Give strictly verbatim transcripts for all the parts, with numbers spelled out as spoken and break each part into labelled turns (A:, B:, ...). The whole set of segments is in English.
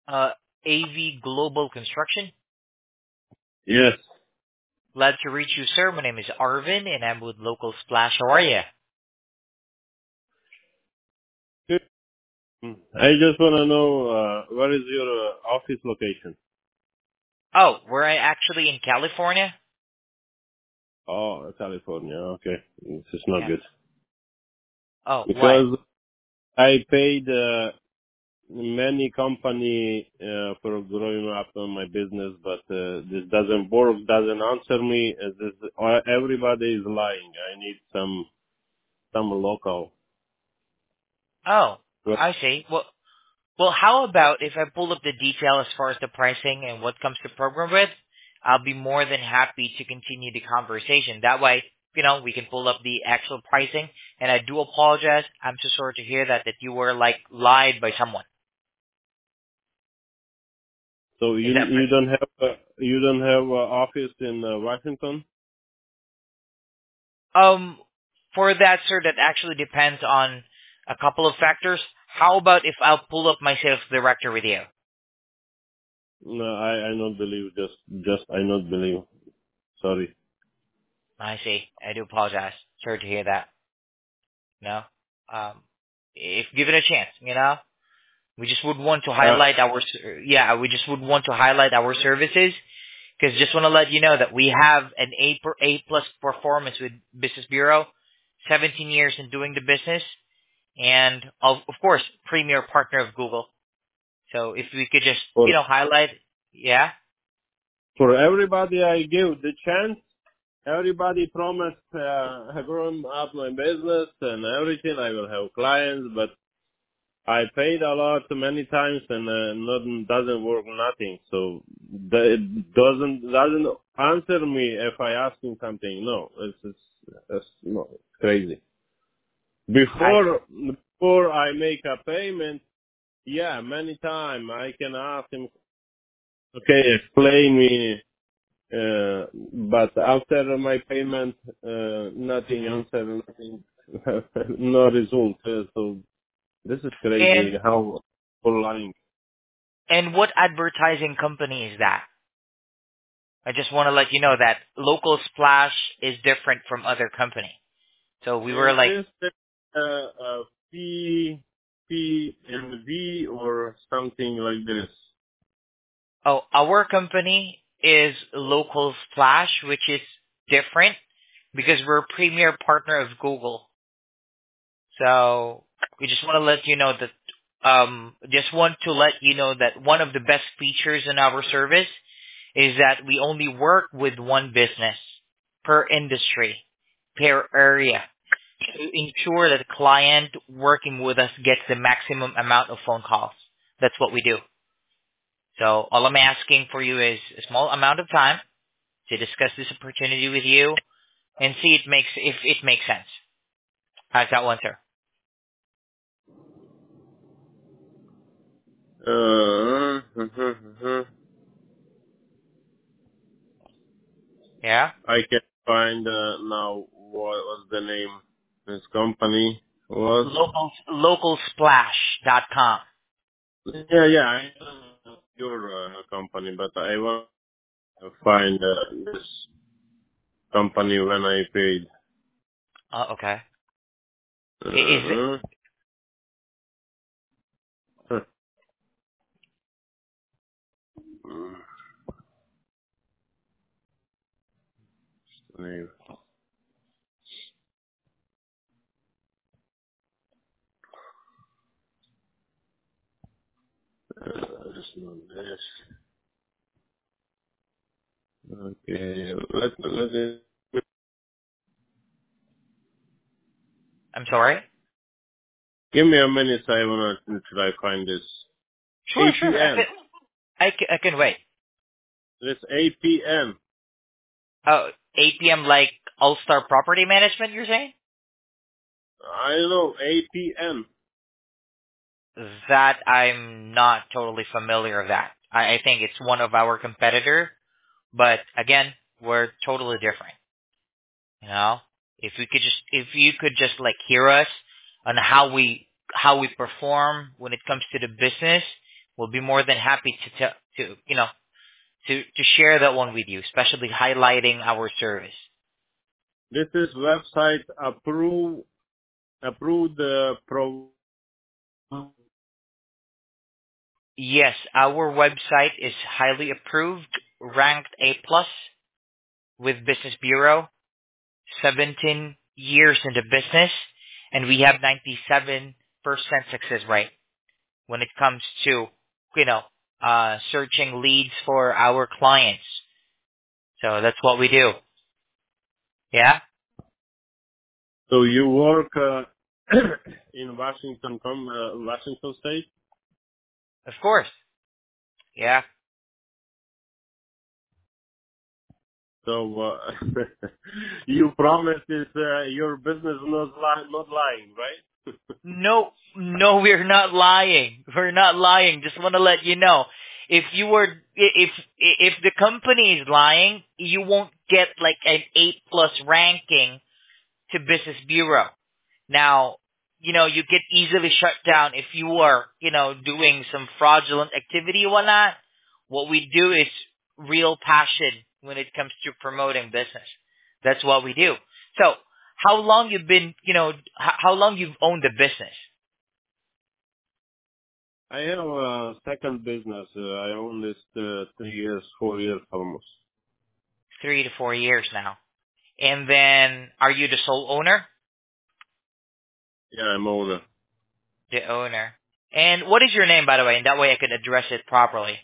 A: Uh, A V Global Construction.
B: Yes.
A: Glad to reach you, sir. My name is Arvin, and I'm with Local Splash. How are you?
B: Good. I just want to know uh, where is your uh, office location?
A: Oh, we're actually in California.
B: Oh, California. Okay, this is not
A: Yeah.
B: good
A: Oh, why?
B: because I paid uh, many company uh, for growing up on my business, but uh, this doesn't work. Doesn't answer me. Uh, this, uh, everybody is lying. I need some some local.
A: Oh, I see. Well, well, how about if I pull up the detail as far as the pricing and what comes to program with? I'll be more than happy to continue the conversation. That way, you know, we can pull up the actual pricing. And I do apologize. I'm so sorry to hear that that you were like lied by someone.
B: So
A: Is
B: you
A: that
B: you don't have uh, you don't have uh, office in uh, Washington?
A: Um, for that, sir, that actually depends on a couple of factors. How about if I'll pull up my sales director with you?
B: No, I I not believe. Just just I not believe. Sorry.
A: I see. I do apologize. Sorry to hear that. No. Um, if given a chance, you know, we just would want to
B: Uh,
A: highlight our, s- yeah, we just would want to highlight our services because just want to let you know that we have an A per A plus performance with Business Bureau, seventeen years in doing the business, and of of course, premier partner of Google. So if we could just,
B: for
A: you know, highlight, yeah.
B: for everybody I give the chance. Everybody promised uh, growing up my business and everything. I will have clients, but I paid a lot many times and uh, not doesn't work nothing. So the, it doesn't doesn't answer me if I ask him something. No, it's it's, it's no it's crazy.
A: I
B: Before before I make a payment, yeah, many time I can ask him. Okay, explain me. Uh, but after my payment, uh, nothing answer, nothing, no result. Uh, so this is crazy.
A: and
B: How people lying.
A: and what advertising company is that? I just want to let you know that Local Splash is different from other company. So we were
B: Is
A: like,
B: this uh, uh, P P and V or something like this?
A: oh, our company is Local Splash, which is different because we're a premier partner of Google. So we just want to let you know that, um, just want to let you know that one of the best features in our service is that we only work with one business per industry, per area, to ensure that the client working with us gets the maximum amount of phone calls. That's what we do. So all I'm asking for you is a small amount of time to discuss this opportunity with you and see it makes if it makes sense. How's that one, sir?
B: Uh,
A: Yeah?
B: I can find uh, now what was the name this company was.
A: Local localsplash dot com.
B: Yeah, yeah, I know your uh, company, but I want to find uh, this company when I paid.
A: Oh, okay. I- Is it
B: Uh-huh. Huh. Name. Uh, it's not this. Okay, let let it.
A: I'm sorry?
B: Give me a minute. I wanna try find this.
A: Sure, sure. I can,
B: A P N.
A: I can, I can wait.
B: This A P N.
A: Oh, A P M like All Star Property Management, you're saying?
B: I know A P N.
A: That I'm not totally familiar with that. I, I think it's one of our competitor, but again, we're totally different. You know, if we could just, if you could just like hear us on how we, how we perform when it comes to the business, We'll be more than happy to tell, to, you know, to, to share that one with you, especially highlighting our service.
B: This is website approve approved uh, pro.
A: Yes, our website is highly approved, ranked A plus with Business Bureau, seventeen years in the business, and we have ninety-seven percent success rate when it comes to, you know, uh, searching leads for our clients. So that's what we do. Yeah,
B: So you work uh, in Washington, com- uh, Washington State.
A: of course. Yeah.
B: So uh, you promise is uh, your business not li- not lying, right?
A: No, no, we're not lying. We're not lying. Just want to let you know. If you were, if, if the company is lying, you won't get like an eight plus ranking to Business Bureau. Now, you know, you get easily shut down if you are, you know, doing some fraudulent activity or whatnot. What we do is real passion when it comes to promoting business. That's what we do. So, how long you've been, you know, h- how long you've owned the business?
B: I have a second business. Uh, I own this uh, three years, four years almost.
A: Three to four years now. And then, are you the sole owner?
B: Yeah, I'm owner.
A: The owner. And what is your name, by the way? And that way I can address it properly.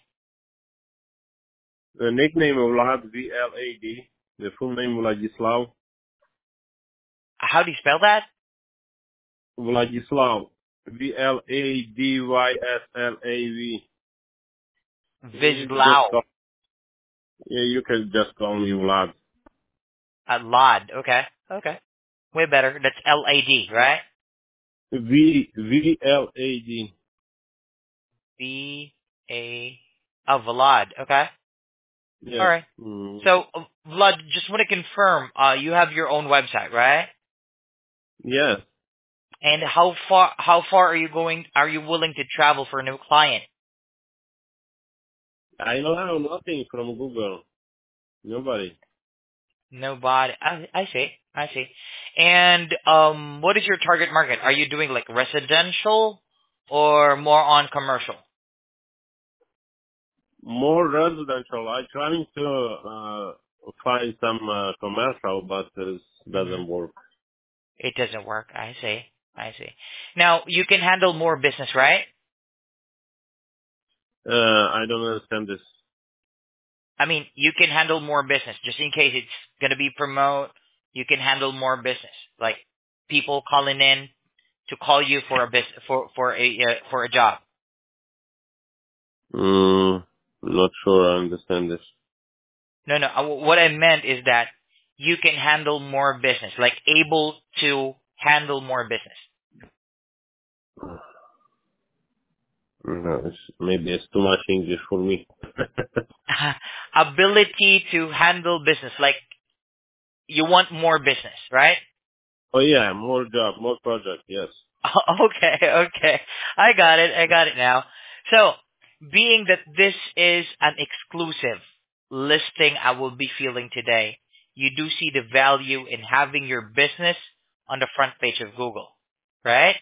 B: The nickname of Vlad, V L A D. The full name Vladislav.
A: How do you spell that?
B: Vladislav. V L A D Y S L A V. You just
A: Vizlau.
B: call, yeah, you can just call me Vlad.
A: Uh, Lod. Okay. Okay. Way better. That's L A D, right?
B: V V L A D.
A: V A. Oh, Vlad. Okay. All
B: Yes.
A: right.
B: Mm.
A: So, uh, Vlad, just want to confirm, uh, you have your own website, right?
B: Yes.
A: And how far, how far are you going, are you willing to travel for a new client?
B: I don't have nothing from Google. Nobody.
A: Nobody. I, I see. I see. And, um, what is your target market? Are you doing like residential or more on commercial?
B: More residential. I trying to uh, find some uh, commercial, but it
A: Mm-hmm.
B: doesn't work.
A: It doesn't work. I see. I see. Now, you can handle more business, right?
B: Uh, I don't understand this.
A: I mean, you can handle more business just in case it's going to be promote. You can handle more business, like people calling in to call you for a business for for a uh, for a job.
B: Mm, not sure I understand this.
A: No, no. uh, What I meant is that you can handle more business, like able to handle more business.
B: No, it's, maybe it's too much English for me.
A: Ability to handle business, like you want more business, right?
B: Oh yeah, more job, more project. Yes.
A: Okay, okay. I got it. I got it now. So, being that this is an exclusive listing I will be feeling today, you do see the value in having your business on the front page of Google, right?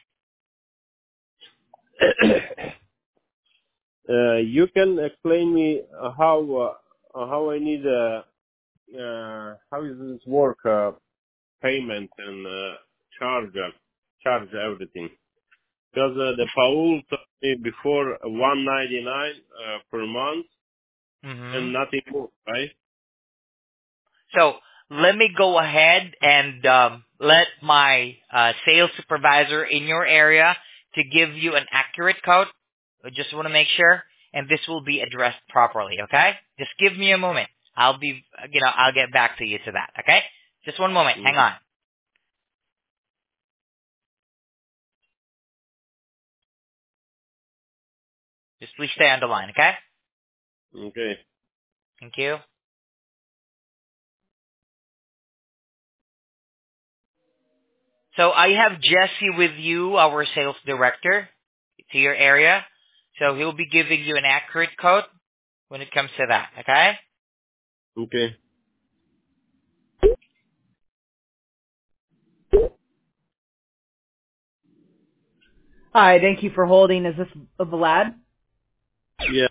B: uh, you can explain me uh, how uh, how I need uh, uh, how is this work uh, payment and uh, charge uh, charge everything. Because uh, the Paul told me before one ninety nine uh, per month
A: Mm-hmm.
B: and nothing more, right?
A: So, let me go ahead and um, let my uh, sales supervisor in your area to give you an accurate code. I just want to make sure, and this will be addressed properly, okay? Just give me a moment. I'll be, you know, I'll get back to you to that, okay? Just one moment. Hang
B: Mm-hmm.
A: on. Just please stay on the line, okay?
B: Okay.
A: Thank you. So I have Jesse with you, our sales director, to your area. So he'll be giving you an accurate quote when it comes to that, okay?
B: Okay.
C: Hi, thank you for holding. Is this Vlad?
B: Yeah.